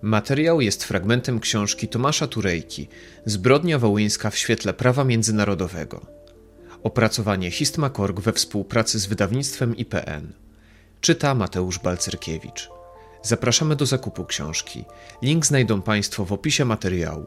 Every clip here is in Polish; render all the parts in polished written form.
Materiał jest fragmentem książki Tomasza Turejki „Zbrodnia wołyńska w świetle prawa międzynarodowego”. Opracowanie Histma.org we współpracy z wydawnictwem IPN. Czyta Mateusz Balcerkiewicz. Zapraszamy do zakupu książki. Link znajdą Państwo w opisie materiału.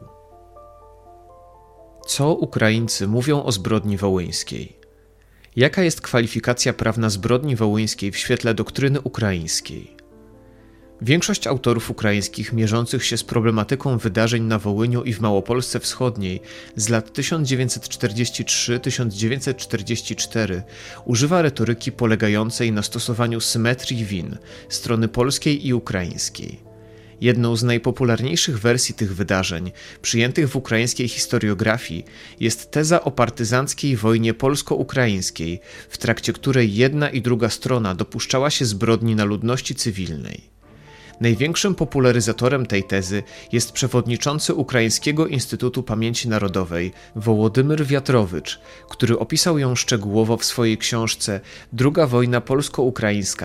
Co Ukraińcy mówią o zbrodni wołyńskiej? Jaka jest kwalifikacja prawna zbrodni wołyńskiej w świetle doktryny ukraińskiej? Większość autorów ukraińskich mierzących się z problematyką wydarzeń na Wołyniu i w Małopolsce Wschodniej z lat 1943-1944 używa retoryki polegającej na stosowaniu symetrii win strony polskiej i ukraińskiej. Jedną z najpopularniejszych wersji tych wydarzeń, przyjętych w ukraińskiej historiografii, jest teza o partyzanckiej wojnie polsko-ukraińskiej, w trakcie której jedna i druga strona dopuszczała się zbrodni na ludności cywilnej. Największym popularyzatorem tej tezy jest przewodniczący Ukraińskiego Instytutu Pamięci Narodowej Wołodymyr Wiatrowicz, który opisał ją szczegółowo w swojej książce Druga wojna polsko-ukraińska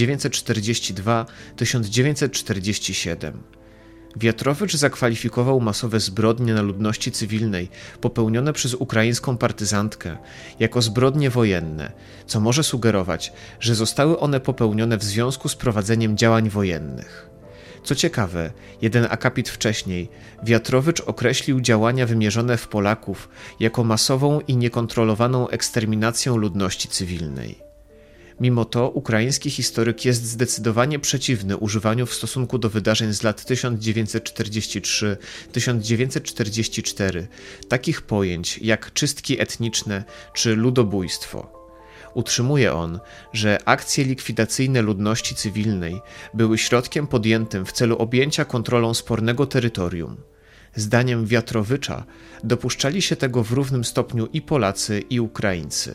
1942-1947. Wiatrowicz zakwalifikował masowe zbrodnie na ludności cywilnej popełnione przez ukraińską partyzantkę jako zbrodnie wojenne, co może sugerować, że zostały one popełnione w związku z prowadzeniem działań wojennych. Co ciekawe, jeden akapit wcześniej Wiatrowicz określił działania wymierzone w Polaków jako masową i niekontrolowaną eksterminacją ludności cywilnej. Mimo to ukraiński historyk jest zdecydowanie przeciwny używaniu w stosunku do wydarzeń z lat 1943-1944 takich pojęć jak czystki etniczne czy ludobójstwo. Utrzymuje on, że akcje likwidacyjne ludności cywilnej były środkiem podjętym w celu objęcia kontrolą spornego terytorium. Zdaniem Wiatrowicza dopuszczali się tego w równym stopniu i Polacy, i Ukraińcy.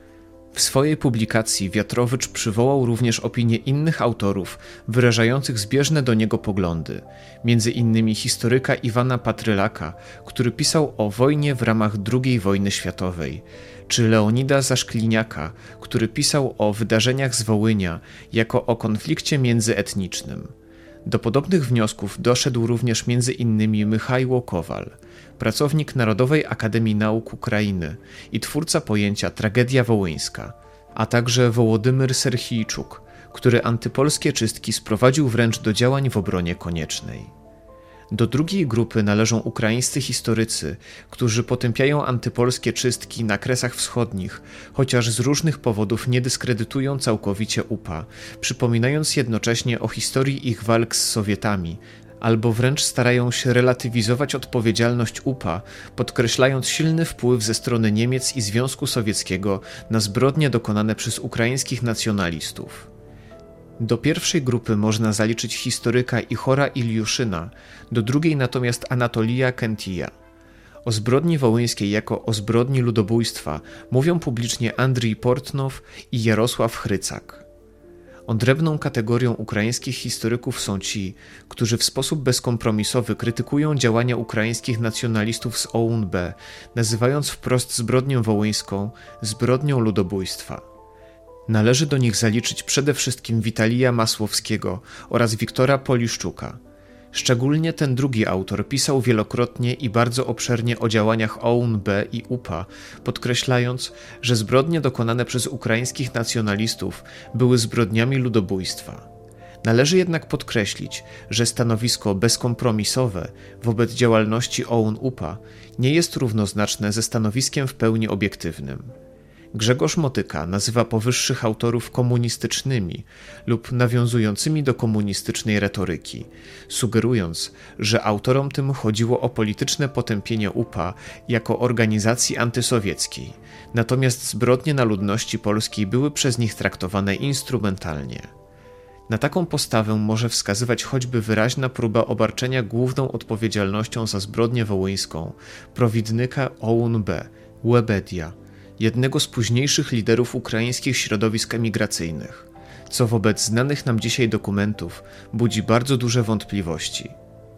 W swojej publikacji Wiatrowicz przywołał również opinie innych autorów wyrażających zbieżne do niego poglądy, między innymi historyka Iwana Patrylaka, który pisał o wojnie w ramach II wojny światowej, czy Leonida Zaszkliniaka, który pisał o wydarzeniach z Wołynia jako o konflikcie międzyetnicznym. Do podobnych wniosków doszedł również między innymi Michajło Kowal, pracownik Narodowej Akademii Nauk Ukrainy i twórca pojęcia tragedia wołyńska, a także Wołodymyr Serhijczuk, który antypolskie czystki sprowadził wręcz do działań w obronie koniecznej. Do drugiej grupy należą ukraińscy historycy, którzy potępiają antypolskie czystki na Kresach Wschodnich, chociaż z różnych powodów nie dyskredytują całkowicie UPA, przypominając jednocześnie o historii ich walk z Sowietami, albo wręcz starają się relatywizować odpowiedzialność UPA, podkreślając silny wpływ ze strony Niemiec i Związku Sowieckiego na zbrodnie dokonane przez ukraińskich nacjonalistów. Do pierwszej grupy można zaliczyć historyka Ichora Iliuszyna, do drugiej natomiast Anatolija Kentija. O zbrodni wołyńskiej jako o zbrodni ludobójstwa mówią publicznie Andrii Portnow i Jarosław Chrycak. Odrębną kategorią ukraińskich historyków są ci, którzy w sposób bezkompromisowy krytykują działania ukraińskich nacjonalistów z OUN-B, nazywając wprost zbrodnię wołyńską zbrodnią ludobójstwa. Należy do nich zaliczyć przede wszystkim Witalija Masłowskiego oraz Wiktora Poliszczuka. Szczególnie ten drugi autor pisał wielokrotnie i bardzo obszernie o działaniach OUN-B i UPA, podkreślając, że zbrodnie dokonane przez ukraińskich nacjonalistów były zbrodniami ludobójstwa. Należy jednak podkreślić, że stanowisko bezkompromisowe wobec działalności OUN-UPA nie jest równoznaczne ze stanowiskiem w pełni obiektywnym. Grzegorz Motyka nazywa powyższych autorów komunistycznymi lub nawiązującymi do komunistycznej retoryki, sugerując, że autorom tym chodziło o polityczne potępienie UPA jako organizacji antysowieckiej, natomiast zbrodnie na ludności polskiej były przez nich traktowane instrumentalnie. Na taką postawę może wskazywać choćby wyraźna próba obarczenia główną odpowiedzialnością za zbrodnię wołyńską prowidnyka OUN-B, Łebedia, jednego z późniejszych liderów ukraińskich środowisk emigracyjnych, co wobec znanych nam dzisiaj dokumentów budzi bardzo duże wątpliwości.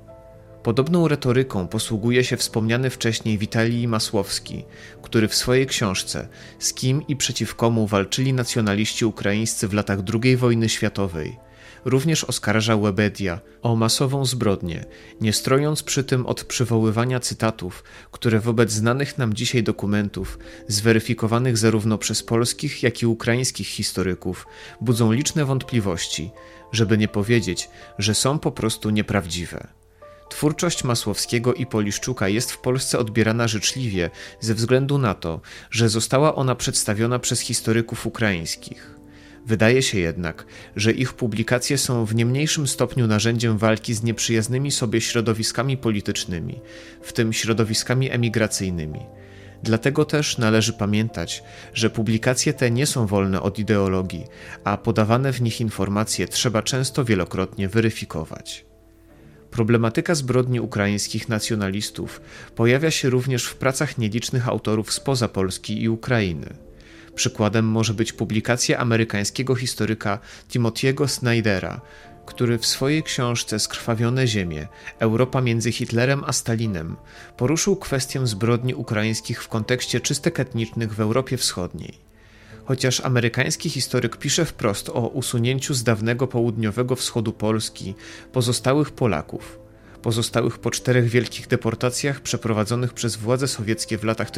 Podobną retoryką posługuje się wspomniany wcześniej Witalij Masłowski, który w swojej książce „Z kim i przeciw komu walczyli nacjonaliści ukraińscy w latach II wojny światowej” również oskarża Webedia o masową zbrodnię, nie strojąc przy tym od przywoływania cytatów, które wobec znanych nam dzisiaj dokumentów, zweryfikowanych zarówno przez polskich, jak i ukraińskich historyków, budzą liczne wątpliwości, żeby nie powiedzieć, że są po prostu nieprawdziwe. Twórczość Masłowskiego i Poliszczuka jest w Polsce odbierana życzliwie ze względu na to, że została ona przedstawiona przez historyków ukraińskich. Wydaje się jednak, że ich publikacje są w nie mniejszym stopniu narzędziem walki z nieprzyjaznymi sobie środowiskami politycznymi, w tym środowiskami emigracyjnymi. Dlatego też należy pamiętać, że publikacje te nie są wolne od ideologii, a podawane w nich informacje trzeba często wielokrotnie weryfikować. Problematyka zbrodni ukraińskich nacjonalistów pojawia się również w pracach nielicznych autorów spoza Polski i Ukrainy. Przykładem może być publikacja amerykańskiego historyka Timothy'ego Snydera, który w swojej książce Skrwawione ziemie – Europa między Hitlerem a Stalinem poruszył kwestię zbrodni ukraińskich w kontekście czystek etnicznych w Europie Wschodniej. Chociaż amerykański historyk pisze wprost o usunięciu z dawnego południowego wschodu Polski pozostałych Polaków, pozostałych po 4 wielkich deportacjach przeprowadzonych przez władze sowieckie w latach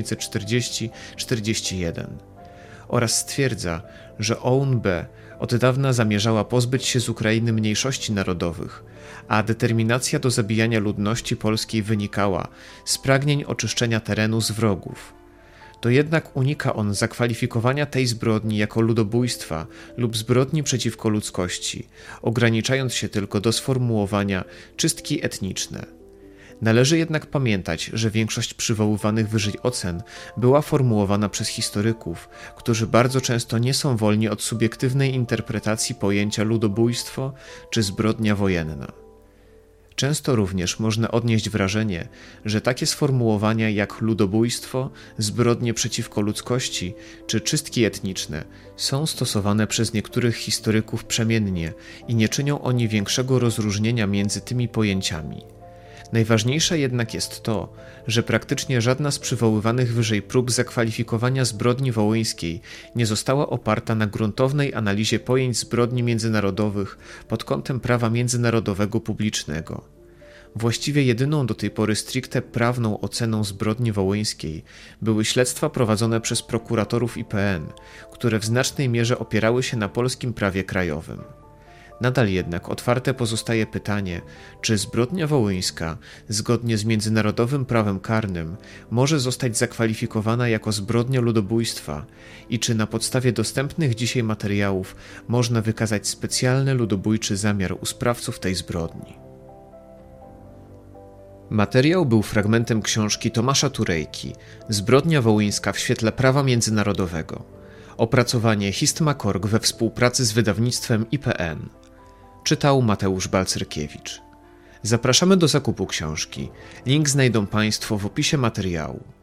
1940–41, oraz stwierdza, że OUN-B od dawna zamierzała pozbyć się z Ukrainy mniejszości narodowych, a determinacja do zabijania ludności polskiej wynikała z pragnień oczyszczenia terenu z wrogów, to jednak unika on zakwalifikowania tej zbrodni jako ludobójstwa lub zbrodni przeciwko ludzkości, ograniczając się tylko do sformułowania czystki etniczne. Należy jednak pamiętać, że większość przywoływanych wyżej ocen była formułowana przez historyków, którzy bardzo często nie są wolni od subiektywnej interpretacji pojęcia ludobójstwo czy zbrodnia wojenna. Często również można odnieść wrażenie, że takie sformułowania jak ludobójstwo, zbrodnie przeciwko ludzkości czy czystki etniczne są stosowane przez niektórych historyków przemiennie i nie czynią oni większego rozróżnienia między tymi pojęciami. Najważniejsze jednak jest to, że praktycznie żadna z przywoływanych wyżej prób zakwalifikowania zbrodni wołyńskiej nie została oparta na gruntownej analizie pojęć zbrodni międzynarodowych pod kątem prawa międzynarodowego publicznego. Właściwie jedyną do tej pory stricte prawną oceną zbrodni wołyńskiej były śledztwa prowadzone przez prokuratorów IPN, które w znacznej mierze opierały się na polskim prawie krajowym. Nadal jednak otwarte pozostaje pytanie, czy zbrodnia wołyńska, zgodnie z międzynarodowym prawem karnym, może zostać zakwalifikowana jako zbrodnia ludobójstwa i czy na podstawie dostępnych dzisiaj materiałów można wykazać specjalny ludobójczy zamiar u sprawców tej zbrodni. Materiał był fragmentem książki Tomasza Turejki Zbrodnia wołyńska w świetle prawa międzynarodowego. Opracowanie Histma.org we współpracy z wydawnictwem IPN. Czytał Mateusz Balcerkiewicz. Zapraszamy do zakupu książki. Link znajdą Państwo w opisie materiału.